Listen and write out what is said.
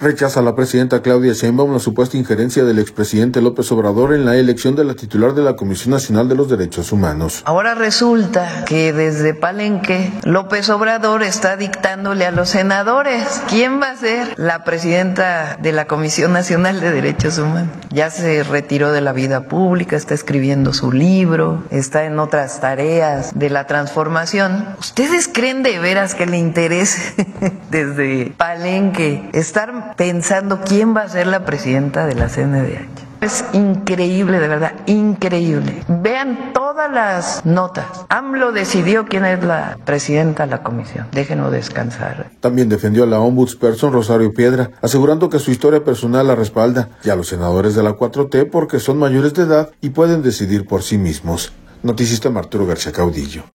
Rechaza la presidenta Claudia Sheinbaum la supuesta injerencia del expresidente López Obrador en la elección de la titular de la Comisión Nacional de los Derechos Humanos. Ahora resulta que desde Palenque López Obrador está dictándole a los senadores quién va a ser la presidenta de la Comisión Nacional de Derechos Humanos. Ya se retiró de la vida pública, está escribiendo su libro, está en otras tareas de la transformación. ¿Ustedes creen de veras que le interese desde Palenque estar pensando quién va a ser la presidenta de la CNDH? Es increíble, de verdad, increíble. Vean todas las notas. AMLO decidió quién es la presidenta de la comisión. Déjenlo descansar. También defendió a la ombudsperson Rosario Piedra, asegurando que su historia personal la respalda, y a los senadores de la 4T porque son mayores de edad y pueden decidir por sí mismos. Noticista Arturo García Caudillo.